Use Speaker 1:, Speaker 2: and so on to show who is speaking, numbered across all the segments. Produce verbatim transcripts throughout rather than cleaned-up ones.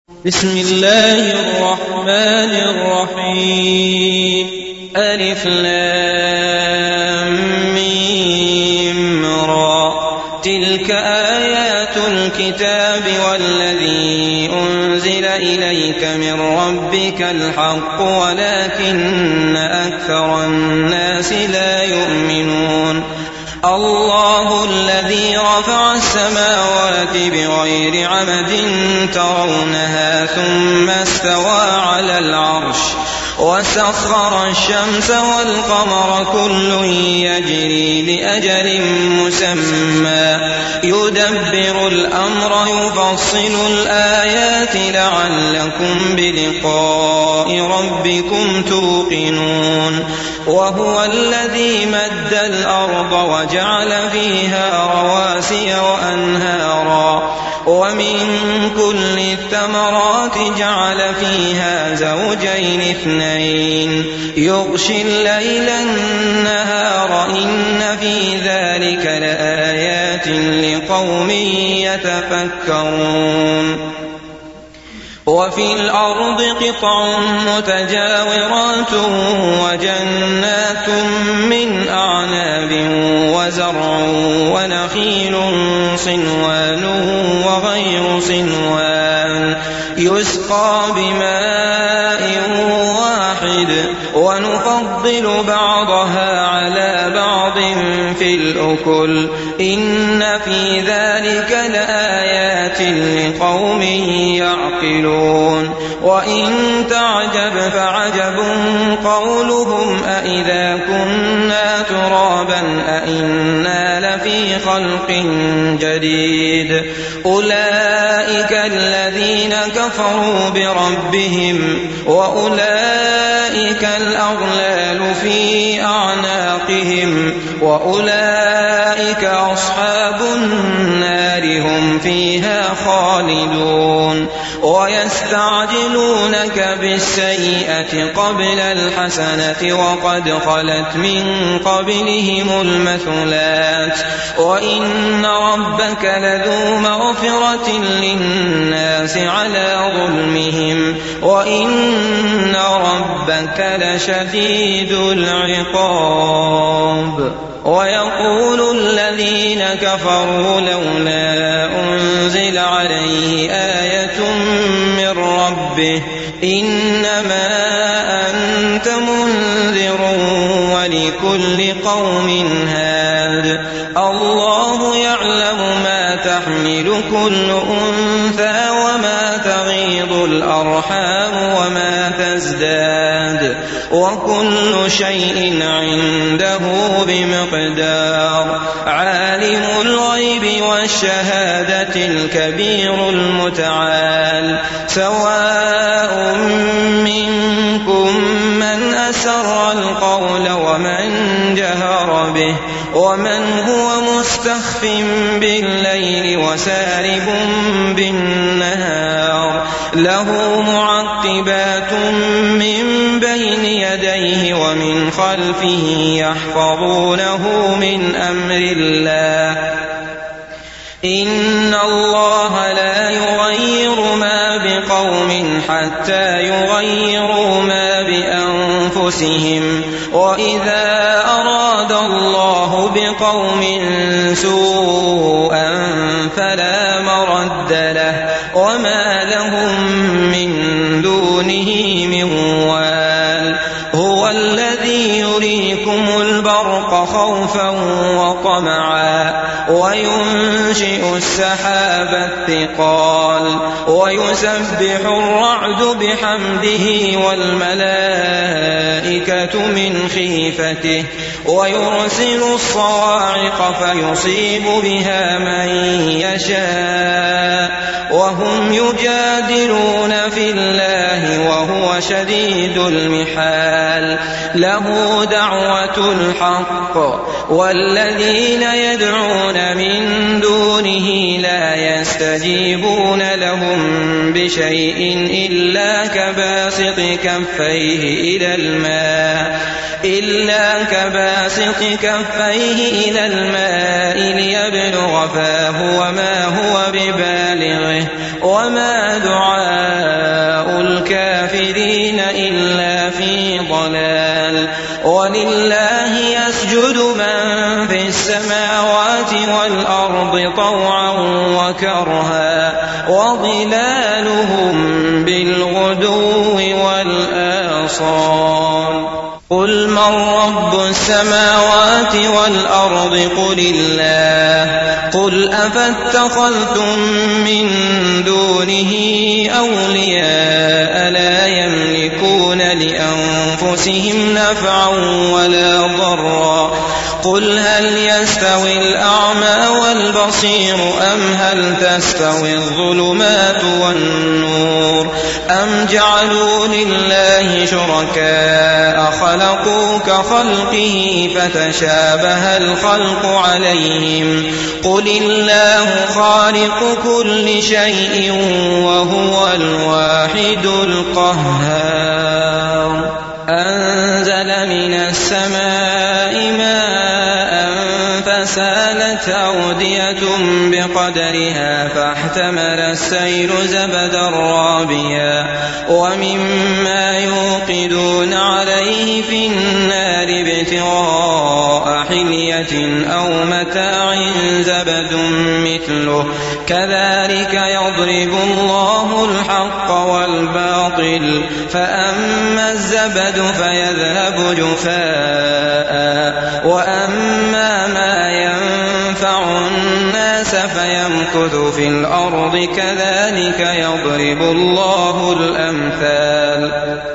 Speaker 1: بسم الله الرحمن الرحيم ألف لام ميم را تلك آيات الكتاب والذي أنزل إليك من ربك الحق ولكن أكثر الناس لا يؤمنون الله الذي رفع السماوات بغير عمد ترونها ثم استوى على العرش وسخر الشمس والقمر كل يجري لأجل مسمى يدبر الأمر يفصل الآيات لعلكم بلقاء ربكم توقنون وهو الذي مد الأرض وجعل فيها رواسي وأنهارا ومن كل الثمرات جعل فيها زوجين اثنين يغشي الليل النهار إن في ذلك لآيات لقوم يتفكرون وفي الأرض قطع متجاورات وجنات من أعناب وزرع ونخيل صنوان وغير صنوان يسقى بماء واحد ونفضل بعضها على بعض في الأكل إن في ذلك لآيات لقوم يعقلون وإن تعجب فعجب قولهم أإذا كنا ترابا أإنا لفي خلق جديد أولئك الذين كفروا بربهم وأولئك الأغلال في أعناقهم وأولئك أصحاب النار هم فيها خالدون ويستعجلونك بالسيئة قبل الحسنة وقد خلت من قبلهم المثلات وإن ربك لذو مغفرة للناس على ظلمهم وإن ربك لشديد العقاب ويقول الذين كفروا لولا أنزل عليه آية من ربه إنما أنت منذر ولكل قوم هاد الله يعلم ما تحمل كل أنثى وما تغيض الأرحام وما تزداد وكل شيء عنده بمقدار عالم الغيب والشهادة الكبير المتعال سواء منكم من أسر القول ومن جهر به ومن هو مستخف بالليل وسارب بالنهار له معقبات من بين يديه ومن خلفه يحفظونه من أمر الله إن الله لا يغير ما بقوم حتى يغيروا ما بأنفسهم وإذا أراد الله بقوم سوءا فلا مرد له وما لهم من دونه من وال هو الذي يريكم البرق خوفا وطمعا وينشئ السحاب الثقال ويسبح الرعد بحمده والملائكة من خيفته ويرسل الصواعق فيصيب بها من يشاء وهم يجادلون في الله وهو شديد المحال له دعوة الحق والذين يدعون من دونه لا يستجيبون لهم بشيء إلا كباسط كفيه إلى الماء إلا كباسط كفيه إلى الماء ليبلغ فاه وما هو ببالغه وما دعاء الكافرين إلا في ضلال. ولله يسجد من في السماوات والأرض طوعا وكرها وظلالهم بالغدو والآصال. قل من رب السماوات والأرض قل الله. قل أفاتخذتم من دونه أولياء لا يملكون لأنفسهم نفعا ولا ضرا. قل هل يستوي الأعمى والبصير أم هل تستوي الظلمات والنور أم جعلوا لله شركاء خلقوا كخلقه فتشابه الخلق عليهم. قل الله خالق كل شيء وهو الواحد القهار. أنزل من السماء ماء فسالت أودية بقدرها فاحتمل السيل زبدا رابيا ومما يوقدون عليه في النار ابتغاء حلية أو متاع زبد مثله كذلك يضرب الله الحق والباطل. فأما الزبد فيذهب جفاء وأما ما ينفع الناس فيمكث في الأرض كذلك يضرب الله الأمثال.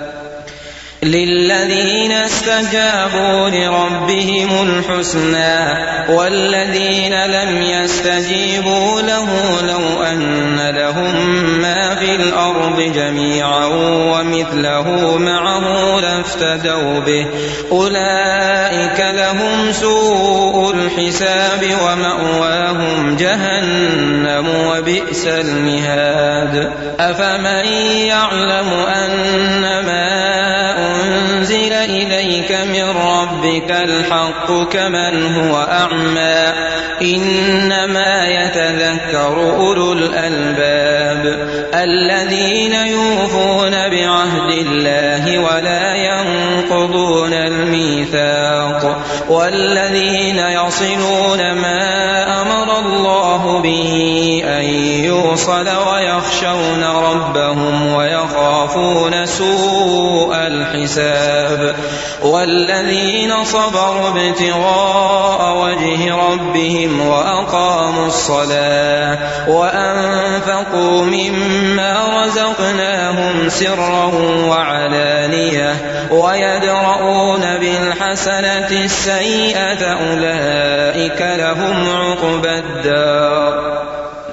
Speaker 1: للذين استجابوا لربهم الحسنى والذين لم يستجيبوا له لو أن لهم ما في الأرض جميعا ومثله معه لافتدوا به أولئك لهم سوء الحساب ومأواهم جهنم وبئس المهاد. أفمن يعلم أنما أنزل إليك من ربك الحق كمن هو أعمى إنما يتذكر أولو الألباب الذين يوفون بعهد الله ولا ينقضون الميثاق والذين يصلون ما أمر الله به أن يوصل ويخشون ربهم ويخافون سوء الحساب. والذين صبروا ابتغاء وجه ربهم وأقاموا الصلاة وأنفقوا مما رزقناهم سرا وعلانية ويدرؤون بالحسنة السيئة أولئك لهم عقبى الدار.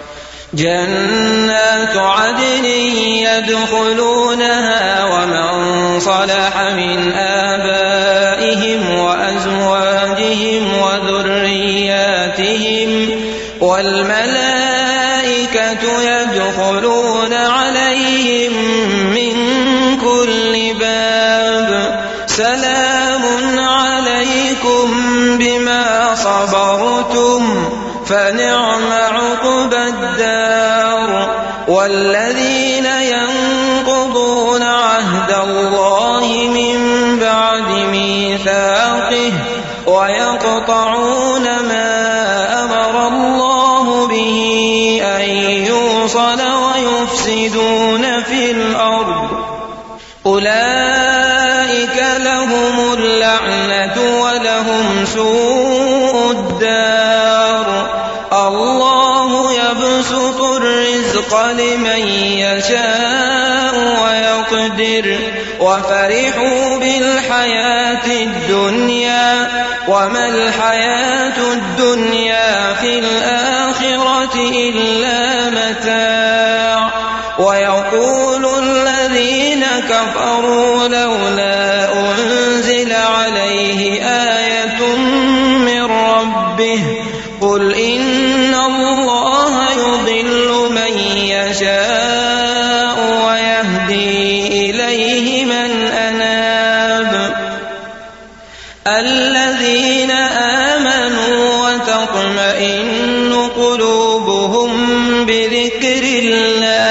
Speaker 1: جنات عدن يدخلونها ومن صلح من آبائهم وأزواجهم وذرياتهم والملائكة يدخلون عليهم من كل باب سلام عليكم بما صبرتم فنعم عقبى الدار. والذين ينقضون عهد الله من بعد ميثاقه ويقطعون ما أمر الله به أن يوصل ويفسدون في الأرض أولئك لهم اللعنة ولهم سوء الدار. الله يبسط الرزق لمن يشاء ويقدر وفرحوا بالحياة الدنيا وما الحياة الدنيا في الآخرة إلا متاع. ويقول الذين كفروا لولا أنزل عليه آية من ربه قل إن الله يضل من يشاء ويهدي إليه من أناب. الذين آمنوا وتطمئن قلوبهم بذكر الله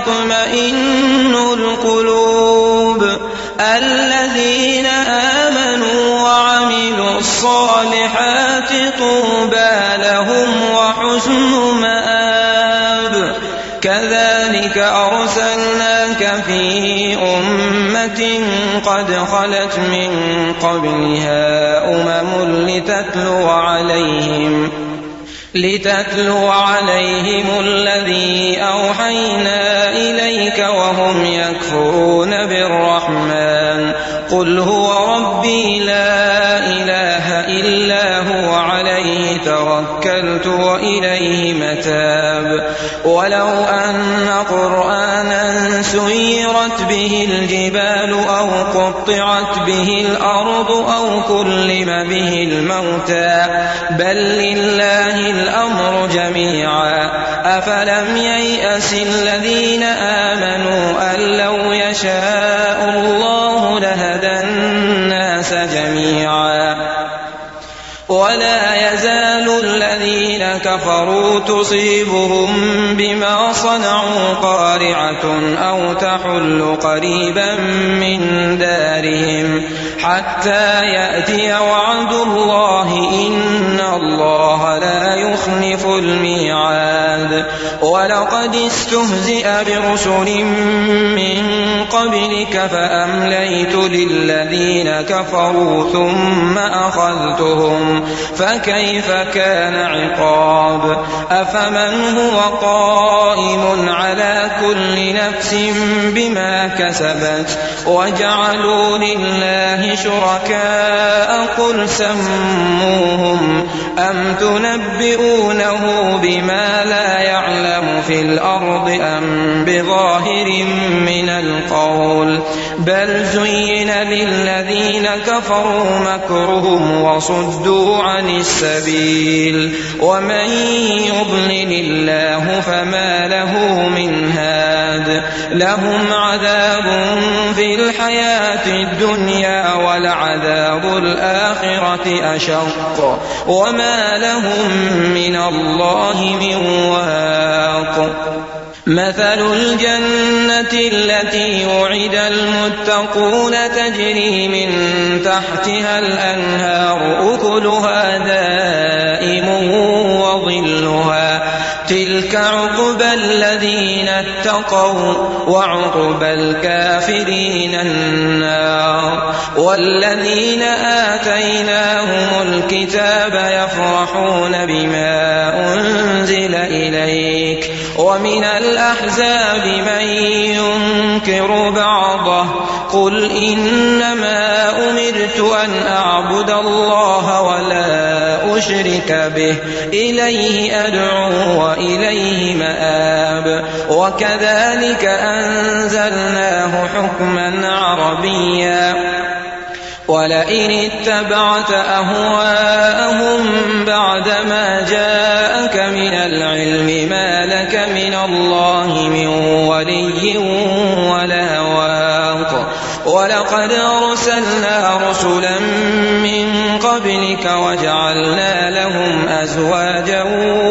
Speaker 1: تطمئن القلوب الذين آمنوا وعملوا الصالحات طوبى لهم وحسن مآب كذلك أرسلناك في أمة قد خلت من قبلها أمم لتتلو عليهم لتتلو عليهم الذي أوحينا إليك وهم يكفرون بالرحمن قل هو ربي لا إله إلا هو عليه توكلت وإليه متاب ولو أن قرآنا سيرت به الجبال أو قطعت به الأرض أو كلم به الموتى بل لله الأمر جميعا أفلم ييأس الذين آمنوا أن لو يشاء الله لهدى الناس جميعا ولا يزال الذين كفروا تصيبهم بما صنعوا قارعة أو تحل قريبا من دارهم حتى يأتي وعد الله إن الله لا يخلف الميعاد ولقد استهزئ برسل من قبلك فأمليت للذين كفروا ثم أخذتهم فكيف كان عقاب أفمن هو قائم على كل نفس بما كسبت وجعلوا لله شركاء قل سموهم أم تنبئونه بما لا يعلم في الأرض أم بظاهر من القول بل زين للذين كفروا مكرهم وصدوا عن السبيل ومن يضلل الله فما له من هاد لهم عذاب في الحياة الدنيا ولعذاب الآخرة أشق وما لهم من الله من واق مثل الجنة التي وعد المتقون تجري من تحتها الأنهار أكلها دائم وظلها تلك عقبى الذين اتقوا وعقبى الكافرين النار والذين آتيناهم الكتاب يفرحون بما أنزل إليك ومن الأحزاب من ينكر بعضه قل إنما أمرت أن أعبد الله ولا أشرك به إليه أدعو وإليه مآب وكذلك أنزلناه حكما عربيا ولئن اتبعت أهواءهم بعدما جاءك من العلم ما لك من الله من ولي ولا واق ولقد أرسلنا رسلا من قبلك وجعلنا لهم أزواجا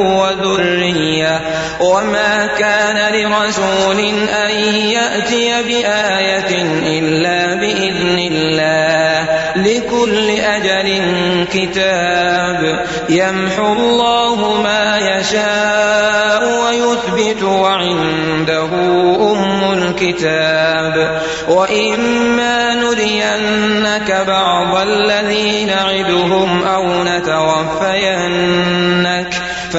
Speaker 1: وذرية وما كان لرسول أن يأتي بآية إلا بإذن الله لكل أجل كتاب يمحو الله ما يشاء ويثبت وعنده أم الكتاب وإما نرينك بعض الذي نعدهم أو نتوفينك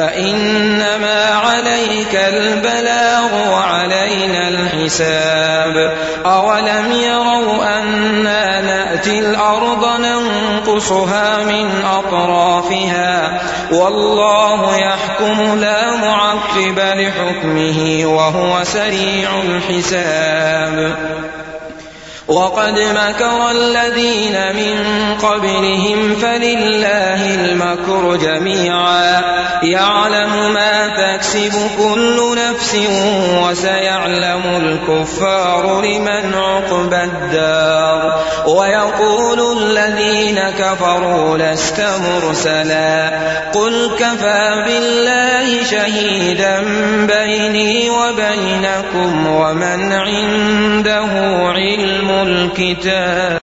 Speaker 1: فإنما عليك البلاغ وعلينا الحساب أولم يروا أنا نأتي الأرض ننقصها من أطرافها والله يحكم لا معقب لحكمه وهو سريع الحساب وقد مكر الذين من قبلهم فلله المكر جميعا يعلم ما تكسب كل نفس نفس وسيعلم الكفار لمن عقبى الدار ويقول الذين كفروا لست مرسلا قل كفى بالله شهيدا بيني وبينكم ومن عنده علم الكتاب